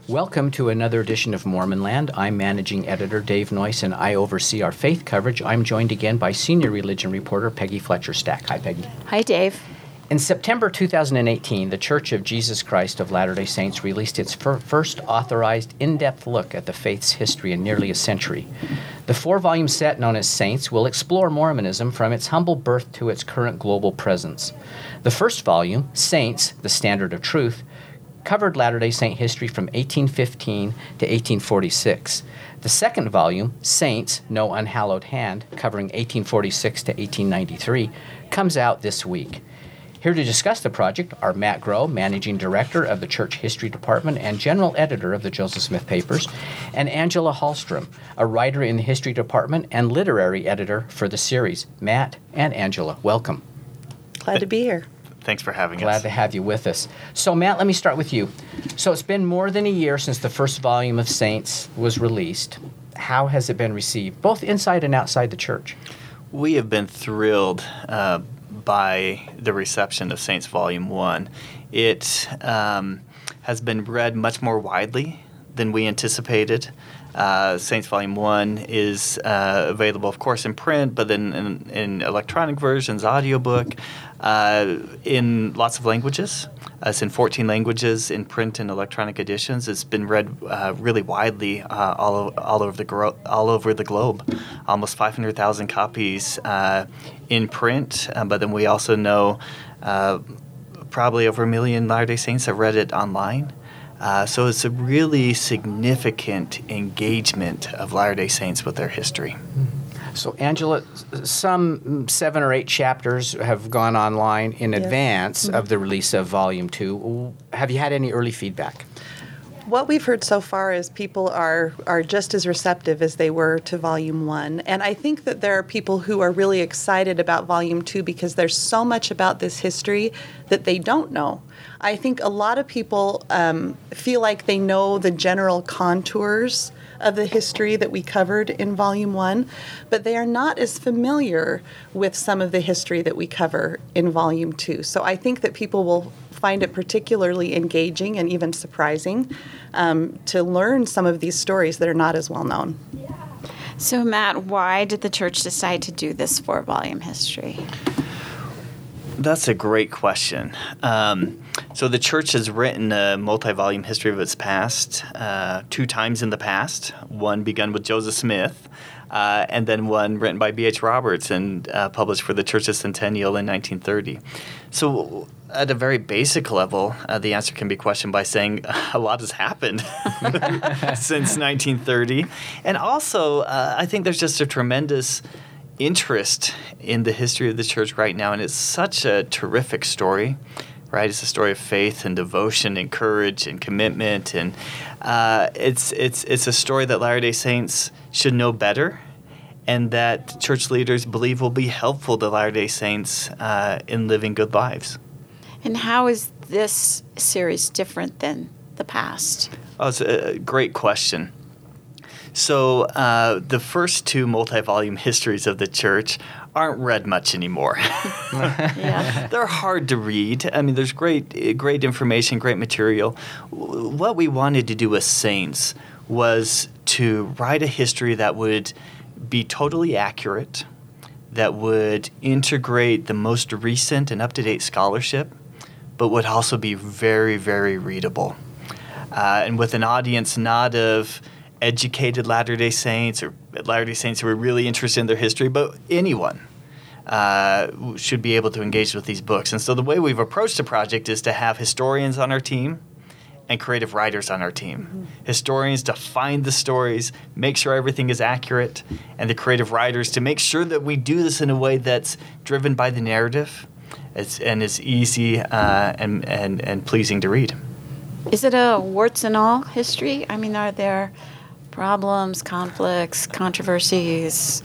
Welcome to another edition of Mormonland. I'm Managing Editor Dave Noyce, and I oversee our faith coverage. I'm joined again by Senior Religion Reporter Peggy Fletcher-Stack. Hi, Peggy. Hi, Dave. In September 2018, the Church of Jesus Christ of Latter-day Saints released its first authorized in-depth look at the faith's history in nearly a century. The 4-volume set known as Saints will explore Mormonism from its humble birth to its current global presence. The first volume, Saints, the Standard of Truth, covered Latter-day Saint history from 1815 to 1846. The second volume, Saints, No Unhallowed Hand, covering 1846 to 1893, comes out this week. Here to discuss the project are Matt Groh, Managing Director of the Church History Department and General Editor of the Joseph Smith Papers, and Angela Hallstrom, a writer in the History Department and Literary Editor for the series. Matt and Angela, welcome. Glad to be here. Thanks for having us. Glad to have you with us. So, Matt, let me start with you. So it's been more than a year since the first volume of Saints was released. How has it been received, both inside and outside the church? We have been thrilled by the reception of Saints Volume 1. It has been read much more widely than we anticipated. Saints Volume 1 is available, of course, in print, but then in electronic versions, audiobook, in lots of languages. It's in 14 languages in print and electronic editions. It's been read really widely all over the globe. Almost 500,000 copies in print, but then we also know probably over 1 million Latter-day Saints have read it online. So it's a really significant engagement of Latter-day Saints with their history. So, Angela, some 7 or 8 chapters have gone online in advance of the release of Volume 2. Have you had any early feedback? What we've heard so far is people are just as receptive as they were to Volume 1. And I think that there are people who are really excited about Volume 2 because there's so much about this history that they don't know. I think a lot of people feel like they know the general contours of the history that we covered in Volume 1, but they are not as familiar with some of the history that we cover in Volume 2. So I think that people will find it particularly engaging and even surprising to learn some of these stories that are not as well known. So, Matt, why did the church decide to do this 4-volume history? That's a great question. So the church has written a multi-volume history of its past 2 times in the past. One begun with Joseph Smith, and then one written by B.H. Roberts and published for the Church's Centennial in 1930. So at a very basic level, the answer can be questioned by saying a lot has happened since 1930. And also, I think there's just a tremendous interest in the history of the church right now, and it's such a terrific story, right? It's a story of faith and devotion and courage and commitment, and it's a story that Latter-day Saints should know better, and that church leaders believe will be helpful to Latter-day Saints in living good lives. And how is this series different than the past? Oh, it's a great question. So the first 2 multi-volume histories of the church aren't read much anymore. They're hard to read. I mean, there's great information, great material. What we wanted to do with Saints was to write a history that would be totally accurate, that would integrate the most recent and up-to-date scholarship, but would also be very, very readable. And with an audience not of educated Latter-day Saints or Latter-day Saints who are really interested in their history, but anyone should be able to engage with these books. And so the way we've approached the project is to have historians on our team and creative writers on our team. Mm-hmm. Historians to find the stories, make sure everything is accurate, and the creative writers to make sure that we do this in a way that's driven by the narrative and is easy and pleasing to read. Is it a warts and all history? I mean, are there problems, conflicts, controversies,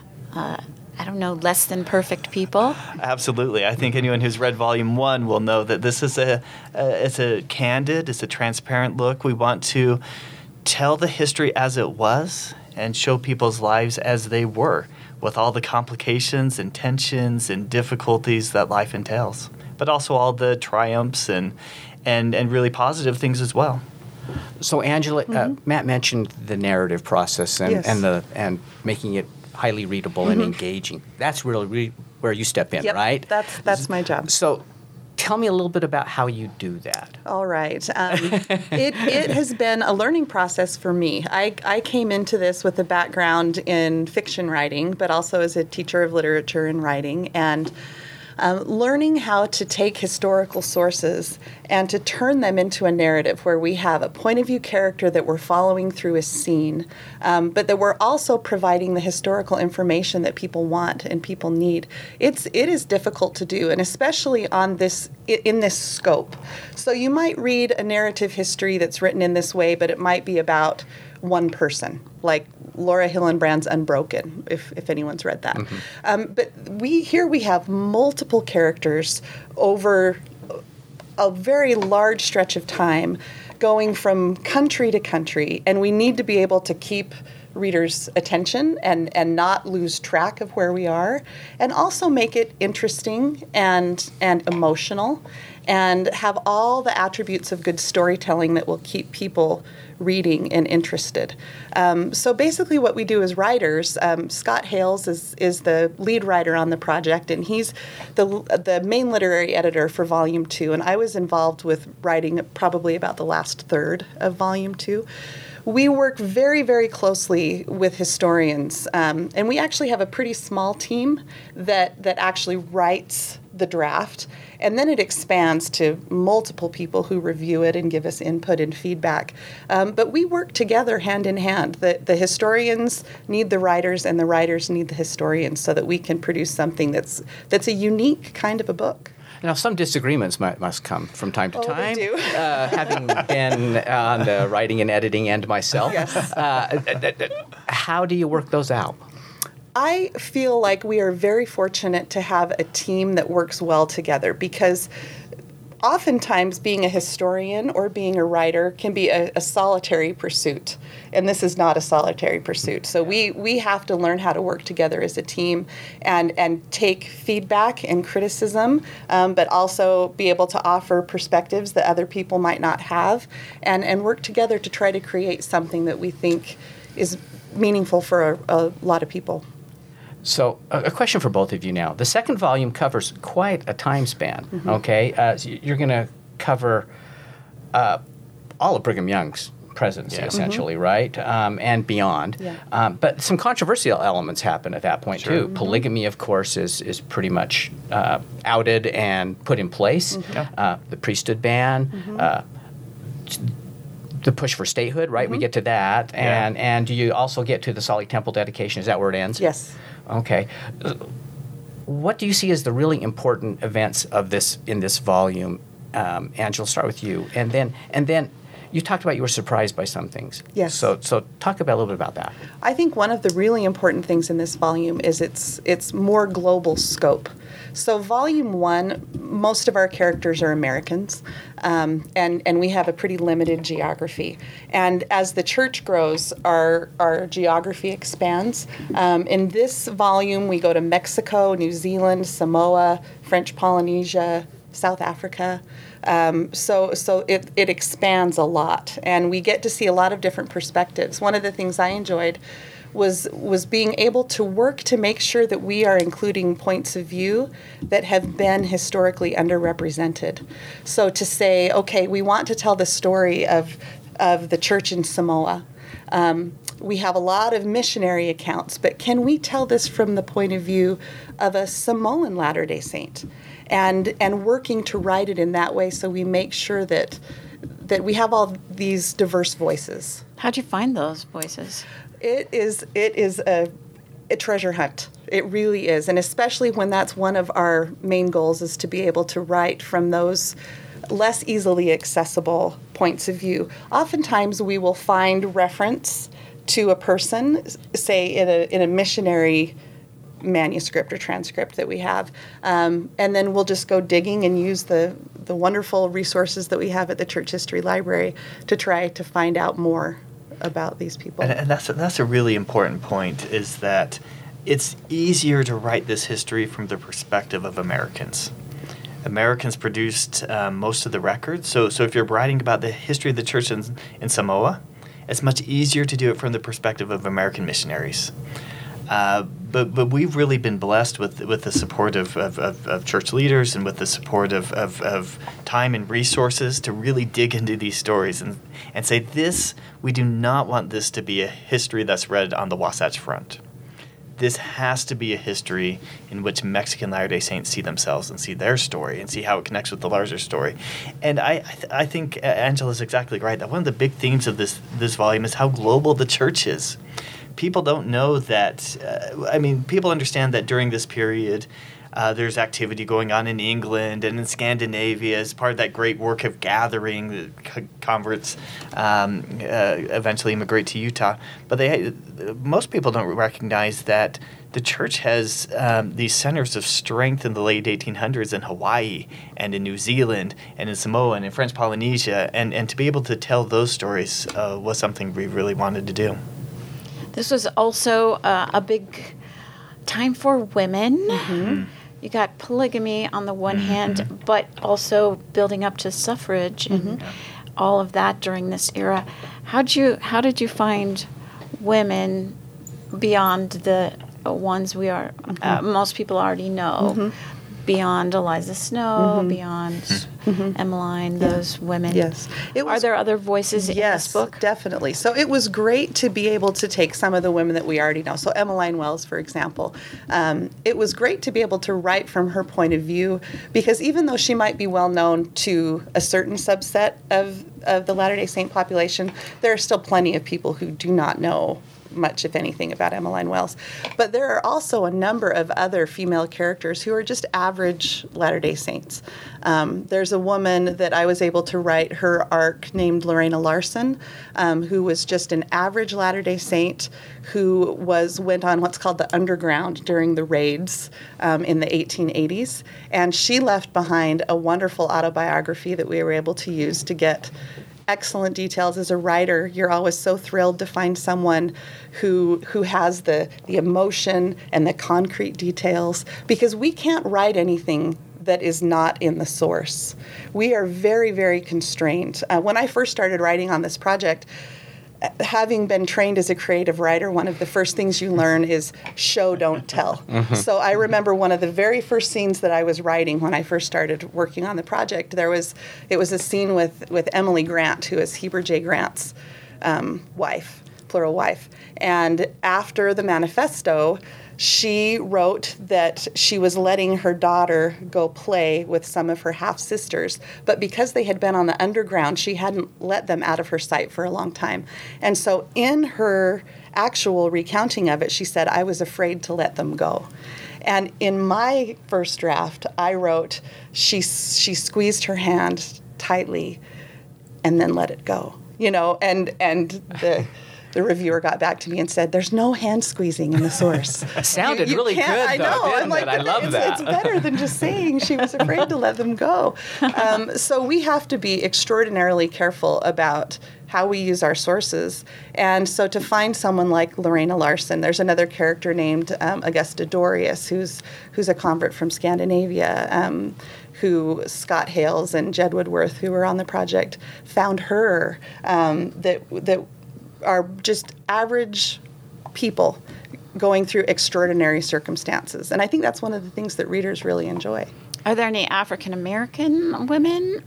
I don't know, less than perfect people? Absolutely. I think anyone who's read Volume 1 will know that this is it's a candid, it's a transparent look. We want to tell the history as it was and show people's lives as they were, with all the complications and tensions and difficulties that life entails, but also all the triumphs and really positive things as well. So Angela, Matt mentioned the narrative process and, Yes. and making it highly readable and engaging. That's really where you step in, Yep, right? that's my job. So tell me a little bit about how you do that. All right. It has been a learning process for me. I came into this with a background in fiction writing, but also as a teacher of literature and writing, and learning how to take historical sources and to turn them into a narrative where we have a point of view character that we're following through a scene, but that we're also providing the historical information that people want and people need. It is difficult to do, and especially in this scope. So you might read a narrative history that's written in this way, but it might be about one person, like Laura Hillenbrand's Unbroken, if anyone's read that. But we have multiple characters over a very large stretch of time, going from country to country, and we need to be able to keep readers' attention and not lose track of where we are, and also make it interesting and emotional, and have all the attributes of good storytelling that will keep people reading and interested. So basically what we do as writers, Scott Hales is the lead writer on the project, and he's the main literary editor for Volume 2, and I was involved with writing probably about the last third of Volume 2. We work very, very closely with historians, and we actually have a pretty small team that actually writes the draft, and then it expands to multiple people who review it and give us input and feedback. But we work together hand in hand. The historians need the writers, and the writers need the historians, so that we can produce something that's a unique kind of a book. Now, some disagreements must come from time to time. They do. Having been on the writing and editing end myself, Yes. How do you work those out? I feel like we are very fortunate to have a team that works well together, because oftentimes being a historian or being a writer can be a solitary pursuit, and this is not a solitary pursuit. So we have to learn how to work together as a team and take feedback and criticism, but also be able to offer perspectives that other people might not have, and work together to try to create something that we think is meaningful for a lot of people. So a question for both of you now. The second volume covers quite a time span, okay? So you're going to cover all of Brigham Young's presidency, essentially, right? And beyond. Yeah. But some controversial elements happen at that point, too. Polygamy, of course, is pretty much outed and put in place. The priesthood ban, the push for statehood, right? We get to that. And do you also get to the Salt Lake Temple dedication? Is that where it ends? Yes. Okay. What do you see as the really important events of this in this volume? Angela, start with you, and then you talked about you were surprised by some things. Yes. So talk about a little bit about that. I think one of the really important things in this volume is its more global scope. So Volume 1, most of our characters are Americans, and we have a pretty limited geography. And as the church grows, our geography expands. In this volume, we go to Mexico, New Zealand, Samoa, French Polynesia, South Africa. So it expands a lot, and we get to see a lot of different perspectives. One of the things I enjoyed was being able to work to make sure that we are including points of view that have been historically underrepresented. So to say, okay, we want to tell the story of the church in Samoa. We have a lot of missionary accounts, but can we tell this from the point of view of a Samoan Latter-day Saint? And working to write it in that way, so we make sure that we have all these diverse voices. How'd you find those voices? It is a treasure hunt. It really is, and especially when that's one of our main goals, is to be able to write from those less easily accessible points of view. Oftentimes we will find reference to a person, say in a missionary manuscript or transcript that we have, and then we'll just go digging and use the wonderful resources that we have at the Church History Library to try to find out more about these people. And that's a really important point, is that it's easier to write this history from the perspective of Americans. Americans produced most of the records. So if you're writing about the history of the church in Samoa, it's much easier to do it from the perspective of American missionaries. But we've really been blessed with the support of church leaders and with the support of time and resources to really dig into these stories and say, we do not want this to be a history that's read on the Wasatch Front. This has to be a history in which Mexican Latter-day Saints see themselves and see their story and see how it connects with the larger story. And I think Angela's exactly right that one of the big themes of this volume is how global the church is. People don't know that. People understand that during this period, there's activity going on in England and in Scandinavia as part of that great work of gathering. The converts eventually immigrate to Utah. But most people don't recognize that the church has these centers of strength in the late 1800s in Hawaii and in New Zealand and in Samoa and in French Polynesia. And to be able to tell those stories was something we really wanted to do. This was also a big time for women. Mm-hmm. You got polygamy on the one hand, but also building up to suffrage and all of that during this era. How did you find women beyond the ones most people already know, beyond Eliza Snow, beyond Emmeline, those women? Yes. Are there other voices in this book? Yes, definitely. So it was great to be able to take some of the women that we already know. So Emmeline Wells, for example. It was great to be able to write from her point of view, because even though she might be well known to a certain subset of the Latter-day Saint population, there are still plenty of people who do not know much, if anything, about Emmeline Wells. But there are also a number of other female characters who are just average Latter-day Saints. There's a woman that I was able to write her arc named Lorena Larson, who was just an average Latter-day Saint who went on what's called the underground during the raids in the 1880s. And she left behind a wonderful autobiography that we were able to use to get excellent details. As a writer, you're always so thrilled to find someone who has the emotion and the concrete details, because we can't write anything that is not in the source. We are very, very constrained. When I first started writing on this project, having been trained as a creative writer, one of the first things you learn is show, don't tell. So I remember one of the very first scenes that I was writing when I first started working on the project. It was a scene with Emily Grant, who is Heber J. Grant's wife, plural wife. And after the manifesto, she wrote that she was letting her daughter go play with some of her half-sisters, but because they had been on the underground, she hadn't let them out of her sight for a long time. And so in her actual recounting of it, she said, "I was afraid to let them go." And in my first draft, I wrote, she squeezed her hand tightly and then let it go. And the reviewer got back to me and said, "There's no hand squeezing in the source." Sounded really good, though. I know. I'm like, I love that. It's better than just saying she was afraid to let them go. So we have to be extraordinarily careful about how we use our sources. And so to find someone like Lorena Larson, there's another character named Augusta Dorius, who's a convert from Scandinavia, who Scott Hales and Jed Woodworth, who were on the project, found her, that are just average people going through extraordinary circumstances. And I think that's one of the things that readers really enjoy. Are there any African American women,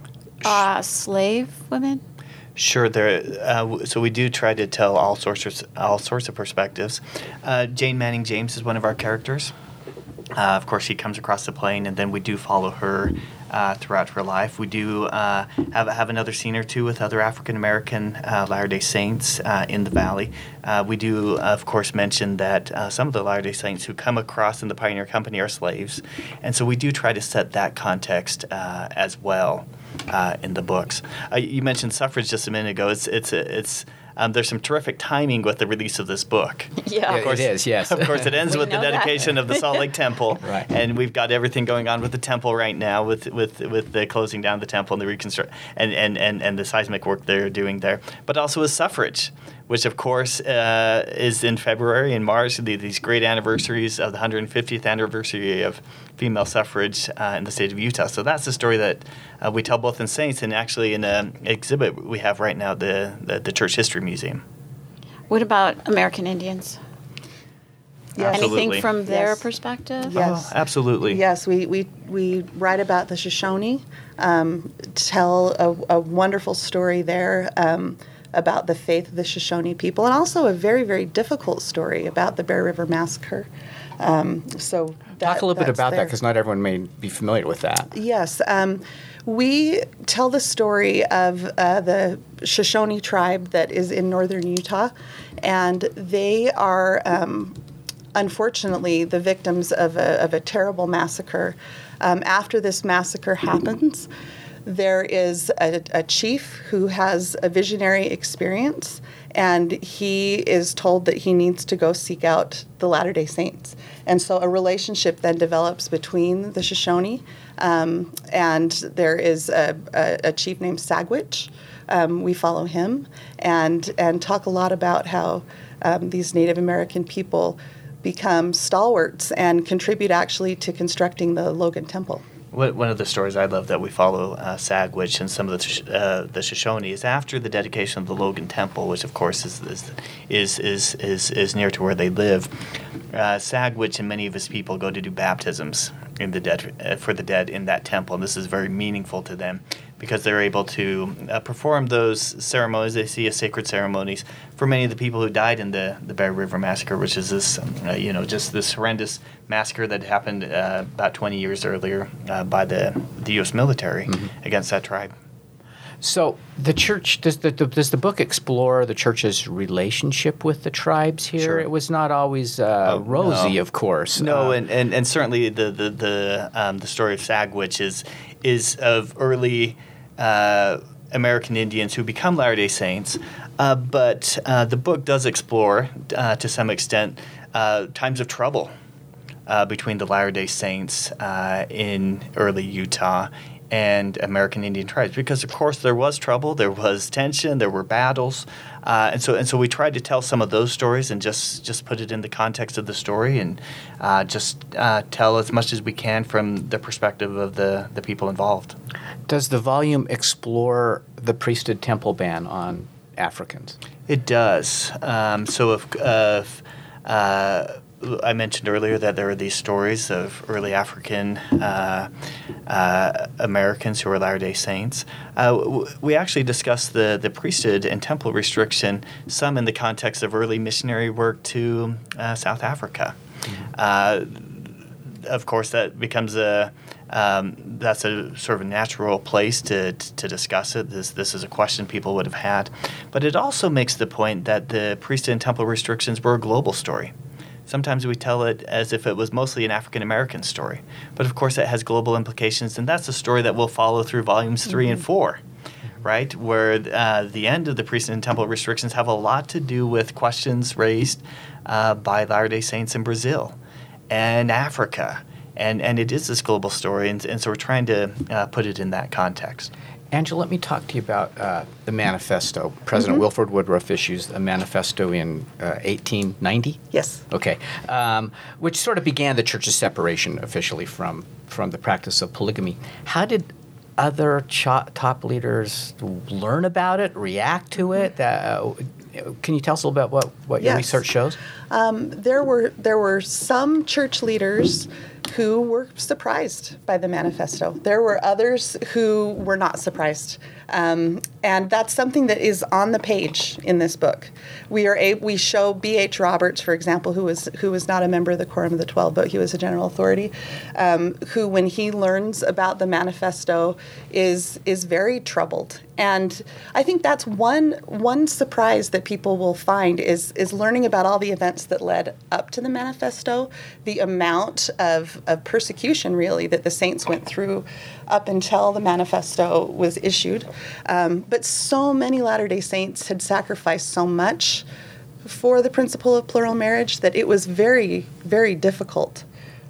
slave women? Sure, so we do try to tell all sorts of perspectives. Jane Manning James is one of our characters. Of course, she comes across the plain, and then we do follow her throughout her life. We do have another scene or two with other African American Latter-day Saints in the valley. We do, of course, mention that some of the Latter-day Saints who come across in the Pioneer Company are slaves, and so we do try to set that context as well in the books. You mentioned suffrage just a minute ago. There's some terrific timing with the release of this book. Yeah, of course, it is, yes. Of course, it ends with the dedication of the Salt Lake Temple. Right. And we've got everything going on with the temple right now, with the closing down the temple and the reconstruct and the seismic work they're doing there. But also with suffrage. which of course is in February and March, these great anniversaries of the 150th anniversary of female suffrage in the state of Utah. So that's the story that we tell both in Saints and actually in an exhibit we have right now at the Church History Museum. What about American Indians? Yes. Anything from their Yes. perspective? Yes. Oh, absolutely. Yes, we write about the Shoshone, tell a wonderful story there about the faith of the Shoshone people, and also a very, very difficult story about the Bear River Massacre. Talk a little bit about that, because not everyone may be familiar with that. Yes. We tell the story of the Shoshone tribe that is in northern Utah, and they are unfortunately the victims of a terrible massacre. After this massacre happens, there is a chief who has a visionary experience, and he is told that he needs to go seek out the Latter-day Saints. And so a relationship then develops between the Shoshone, and there is a chief named Sagwitch. We follow him and talk a lot about how these Native American people become stalwarts and contribute actually to constructing the Logan Temple. One of the stories I love that we follow Sagwitch and some of the Shoshone is after the dedication of the Logan Temple, which of course is near to where they live. Sagwitch and many of his people go to do baptisms in the dead for the dead in that temple, and this is very meaningful to them because they're able to perform those ceremonies. They see as sacred ceremonies for many of the people who died in the Bear River Massacre, which is this, just this horrendous massacre that happened about 20 years earlier by the U.S. military against that tribe. So the church, does the book explore the church's relationship with the tribes here? Sure. It was not always rosy, no. Of course. No, and certainly the story of Sagwitch is of early American Indians who become Latter-day Saints, but the book does explore, to some extent, times of trouble between the Latter-day Saints in early Utah and American Indian tribes, because of course there was trouble, there was tension, there were battles, and so we tried to tell some of those stories and just put it in the context of the story and just tell as much as we can from the perspective of the people involved. Does the volume explore the priesthood temple ban on Africans? It does. I mentioned earlier that there are these stories of early African Americans who were Latter-day Saints. We actually discussed the priesthood and temple restriction, some in the context of early missionary work to South Africa. Of course, that becomes that's a sort of a natural place to discuss it. This is a question people would have had. But it also makes the point that the priesthood and temple restrictions were a global story. Sometimes we tell it as if it was mostly an African-American story. But of course it has global implications, and that's a story that we'll follow through volumes 3 and 4, right? Where the end of the priesthood and temple restrictions have a lot to do with questions raised by Latter-day Saints in Brazil and Africa. And it is this global story, and so we're trying to put it in that context. Angela, let me talk to you about the manifesto. President Wilford Woodruff issues a manifesto in 1890? Yes. Okay. Which sort of began the church's separation officially from the practice of polygamy. How did other top leaders learn about it, react to it? Can you tell us a little bit about what your research shows? There were some church leaders who were surprised by the manifesto. There were others who were not surprised. And that's something that is on the page in this book. We show B.H. Roberts, for example, who was not a member of the Quorum of the 12, but he was a general authority, who, when he learns about the manifesto, is very troubled. And I think that's one surprise that people will find is learning about all the events that led up to the manifesto, the amount of persecution, really, that the saints went through up until the manifesto was issued. But so many Latter-day Saints had sacrificed so much for the principle of plural marriage that it was very, very difficult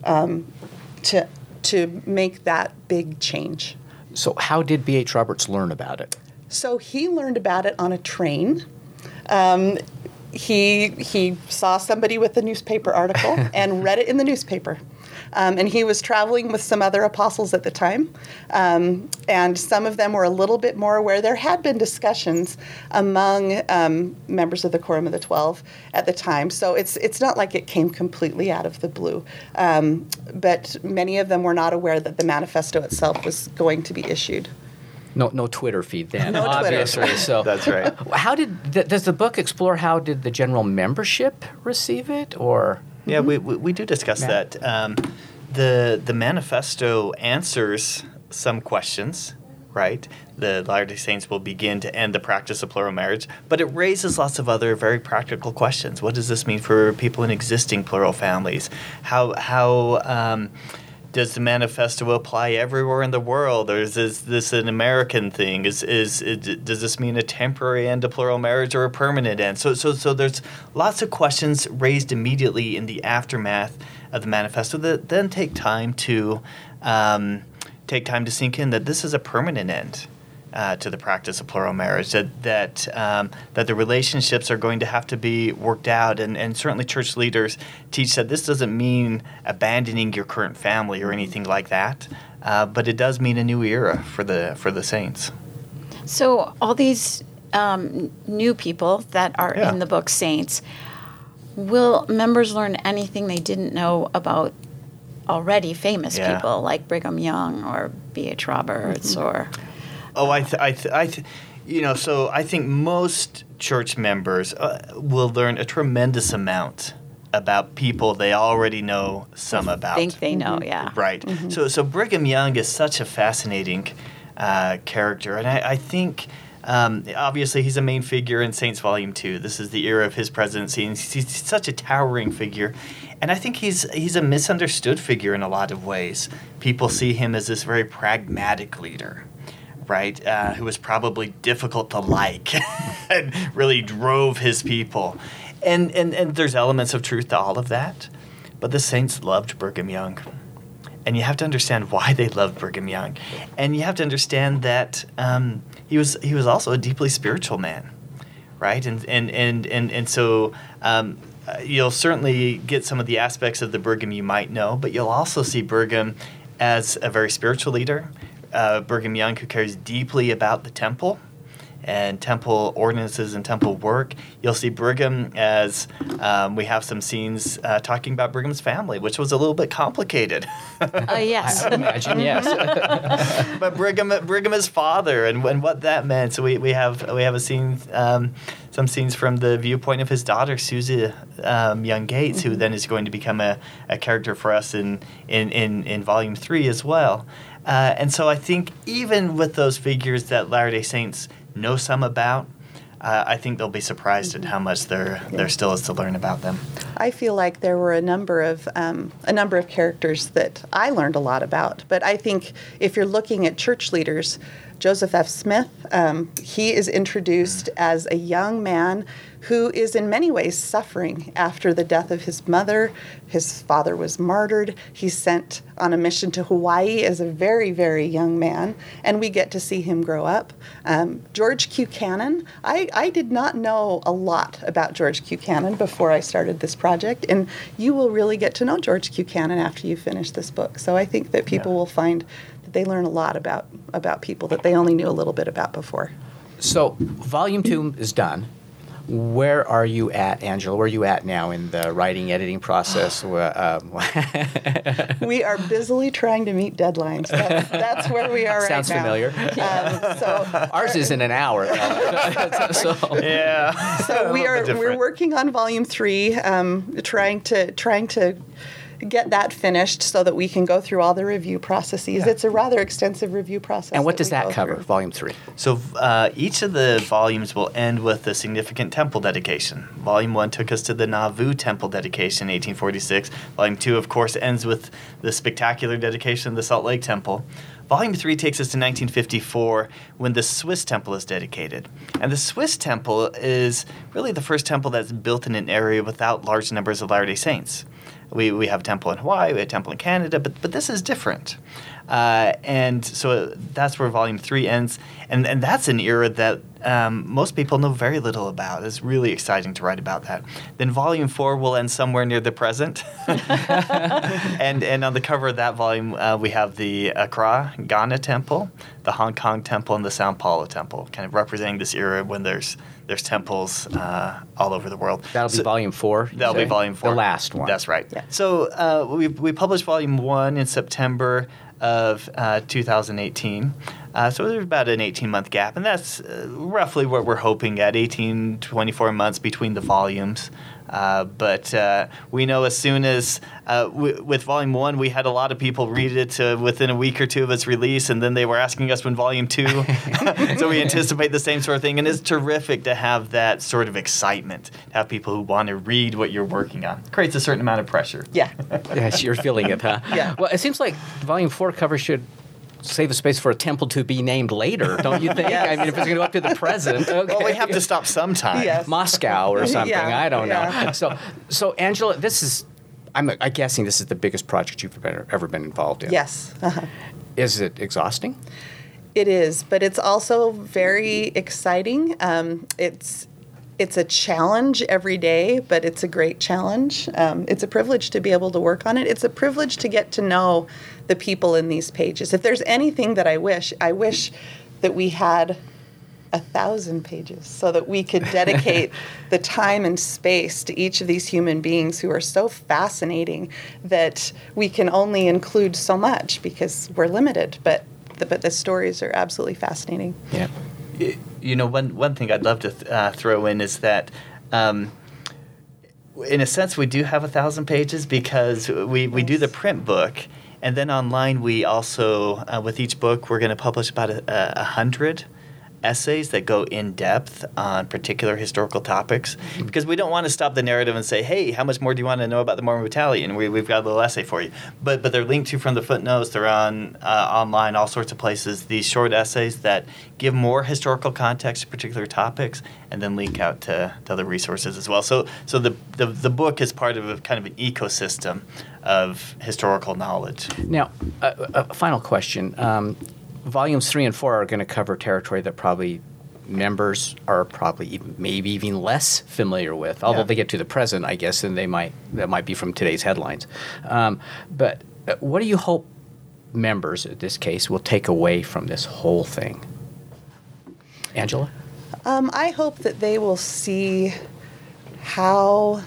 to make that big change. So how did B.H. Roberts learn about it? So he learned about it on a train. He saw somebody with a newspaper article and read it in the newspaper. And he was traveling with some other apostles at the time. And some of them were a little bit more aware. There had been discussions among members of the Quorum of the 12 at the time. So it's not like it came completely out of the blue. But many of them were not aware that the manifesto itself was going to be issued. No Twitter feed then, No obviously. Twitter. So That's right. How does the book explore how did the general membership receive it, or? Yeah, we do discuss that. The manifesto answers some questions, right? The Latter-day Saints will begin to end the practice of plural marriage, but it raises lots of other very practical questions. What does this mean for people in existing plural families? How does the manifesto apply everywhere in the world, or is this an American thing? Does this mean a temporary end to plural marriage or a permanent end? So there's lots of questions raised immediately in the aftermath of the manifesto that then take time to sink in that this is a permanent end to the practice of plural marriage, that the relationships are going to have to be worked out, and certainly church leaders teach that this doesn't mean abandoning your current family or anything like that, but it does mean a new era for the saints. So all these new people that are Yeah. in the book Saints, will members learn anything they didn't know about already famous Yeah. people like Brigham Young or B.H. Roberts or... Oh, so I think most church members will learn a tremendous amount about people they already know some about. think they know, yeah. Right. So Brigham Young is such a fascinating character, and I think obviously he's a main figure in Saints Volume 2. This is the era of his presidency, and he's such a towering figure. And I think he's a misunderstood figure in a lot of ways. People see him as this very pragmatic leader, right, who was probably difficult to like and really drove his people. And there's elements of truth to all of that. But the saints loved Brigham Young. And you have to understand why they loved Brigham Young. And you have to understand that he was also a deeply spiritual man, right? And so you'll certainly get some of the aspects of the Brigham you might know, but you'll also see Brigham as a very spiritual leader. Brigham Young, who cares deeply about the temple and temple ordinances and temple work. You'll see Brigham as we have some scenes talking about Brigham's family, which was a little bit complicated. Yes. I would imagine, yes. But Brigham is father, and what that meant. So we have a scene, some scenes from the viewpoint of his daughter Susie Young Gates, who then is going to become a character for us in Volume 3 as well. And so I think even with those figures that Latter-day Saints know some about, I think they'll be surprised at how much there still is to learn about them. I feel like there were a number of characters that I learned a lot about. But I think if you're looking at church leaders, Joseph F. Smith, he is introduced as a young man who is in many ways suffering after the death of his mother. His father was martyred. He's sent on a mission to Hawaii as a very, very young man, and we get to see him grow up. George Q. Cannon, I did not know a lot about George Q. Cannon before I started this project, and you will really get to know George Q. Cannon after you finish this book. So I think that people will find that they learn a lot about people that they only knew a little bit about before. So Volume 2 is done. Where are you at, Angela? Where are you at now in the writing, editing process? We are busily trying to meet deadlines. That's where we are right now. Sounds familiar. Ours is in an hour. So We're working on Volume 3, trying to get that finished so that we can go through all the review processes. Yeah. It's a rather extensive review process. And what does that cover, Volume 3? So each of the volumes will end with a significant temple dedication. Volume 1 took us to the Nauvoo temple dedication in 1846. Volume 2, of course, ends with the spectacular dedication of the Salt Lake Temple. Volume 3 takes us to 1954 when the Swiss temple is dedicated. And the Swiss temple is really the first temple that's built in an area without large numbers of Latter-day Saints. We have a temple in Hawaii, we have a temple in Canada, but this is different. And so that's where Volume 3 ends. And that's an era that most people know very little about. It's really exciting to write about that. Then Volume 4 will end somewhere near the present. and on the cover of that volume, we have the Accra, Ghana temple, the Hong Kong temple, and the Sao Paulo temple, kind of representing this era when there's temples all over the world. That'll be Volume 4? That'll be Volume 4. The last one. That's right. Yeah. So we published Volume 1 in September of 2018. So there's about an 18-month gap, and that's roughly what we're hoping at, 18, 24 months between the volumes. But we know as soon as, with Volume 1, we had a lot of people read it within a week or two of its release, and then they were asking us when Volume 2. So we anticipate the same sort of thing, and it's terrific to have that sort of excitement, to have people who want to read what you're working on. It creates a certain amount of pressure. Yeah. Yes, you're feeling it, huh? Yeah. Well, it seems like Volume 4 cover should save a space for a temple to be named later, don't you think? Yes. I mean, if it's going to go up to the present, okay. Well, we have to stop sometime. Yes. Moscow or something, Yeah, I don't yeah. know. So Angela, this is, I'm guessing this is the biggest project you've ever been involved in. Yes. Uh-huh. Is it exhausting? It is, but it's also very exciting. It's a challenge every day, but it's a great challenge. It's a privilege to be able to work on it. It's a privilege to get to know the people in these pages. If there's anything that I wish that we had 1,000 pages so that we could dedicate the time and space to each of these human beings who are so fascinating that we can only include so much because we're limited. But the stories are absolutely fascinating. Yeah. You know, one thing I'd love to throw in is that, in a sense, we do have 1,000 pages because we do the print book, and then online we also, with each book, we're going to publish about 100 essays that go in depth on particular historical topics, because we don't want to stop the narrative and say, hey, how much more do you want to know about the Mormon Battalion? We've got a little essay for you. But they're linked to from the footnotes. They're on online, all sorts of places. These short essays that give more historical context to particular topics and then link out to other resources as well. So the book is part of a kind of an ecosystem of historical knowledge. Now, a final question. Volumes 3 and 4 are going to cover territory that probably members are maybe even less familiar with, although they get to the present, I guess, and that might be from today's headlines. But what do you hope members, in this case, will take away from this whole thing? Angela? I hope that they will see how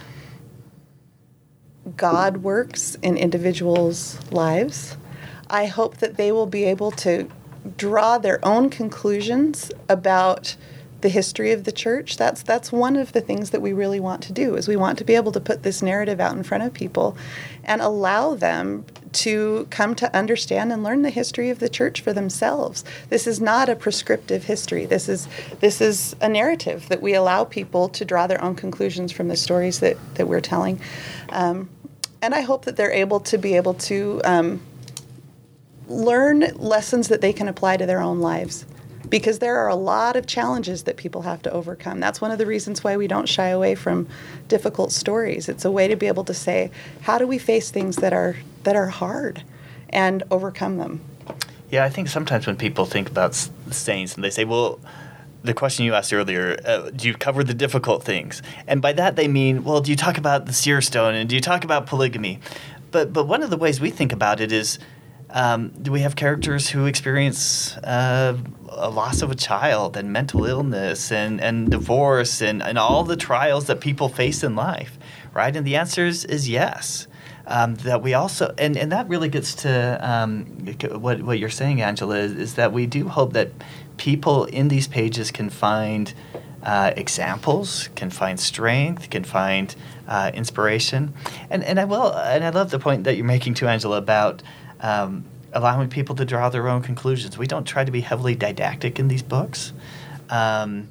God works in individuals' lives. I hope that they will be able to draw their own conclusions about the history of the church. That's one of the things that we really want to do, is we want to be able to put this narrative out in front of people and allow them to come to understand and learn the history of the church for themselves. This is not a prescriptive history. This is a narrative that we allow people to draw their own conclusions from the stories that we're telling. And I hope that they're able to learn lessons that they can apply to their own lives, because there are a lot of challenges that people have to overcome. That's one of the reasons why we don't shy away from difficult stories. It's a way to be able to say, how do we face things that are hard and overcome them? Yeah, I think sometimes when people think about saints and they say, well, the question you asked earlier, do you cover the difficult things? And by that they mean, well, do you talk about the seer stone and do you talk about polygamy? But one of the ways we think about it is, do we have characters who experience a loss of a child and mental illness and divorce and all the trials that people face in life, right? And the answer is yes. That we also, and that really gets to what you're saying, Angela, is that we do hope that people in these pages can find examples, can find strength, can find inspiration. And I love the point that you're making too, Angela, about allowing people to draw their own conclusions. We don't try to be heavily didactic in these books. They're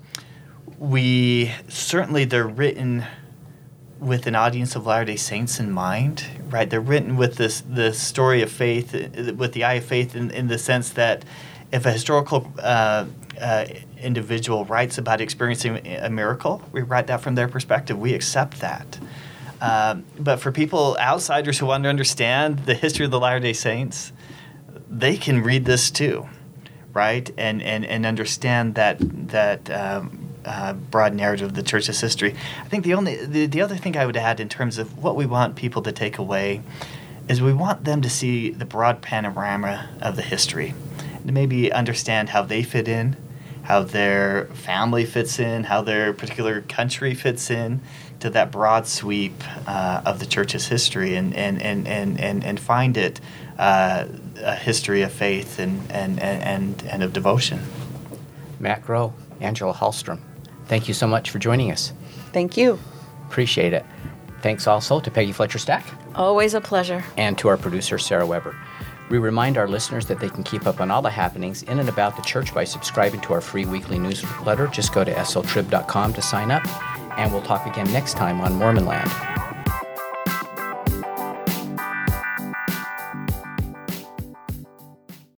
written with an audience of Latter-day Saints in mind, right? They're written with the story of faith, with the eye of faith in the sense that if a historical individual writes about experiencing a miracle, we write that from their perspective. We accept that. But for people, outsiders who want to understand the history of the Latter-day Saints, they can read this too, right? And understand that broad narrative of the church's history. I think the other thing I would add in terms of what we want people to take away is we want them to see the broad panorama of the history, to maybe understand how they fit in, how their family fits in, how their particular country fits in to that broad sweep of the church's history, and find it a history of faith and of devotion. Matt Groh, Angela Hallstrom, thank you so much for joining us. Thank you. Appreciate it. Thanks also to Peggy Fletcher-Stack. Always a pleasure. And to our producer, Sarah Weber. We remind our listeners that they can keep up on all the happenings in and about the church by subscribing to our free weekly newsletter. Just go to sltrib.com to sign up, and we'll talk again next time on Mormon Land.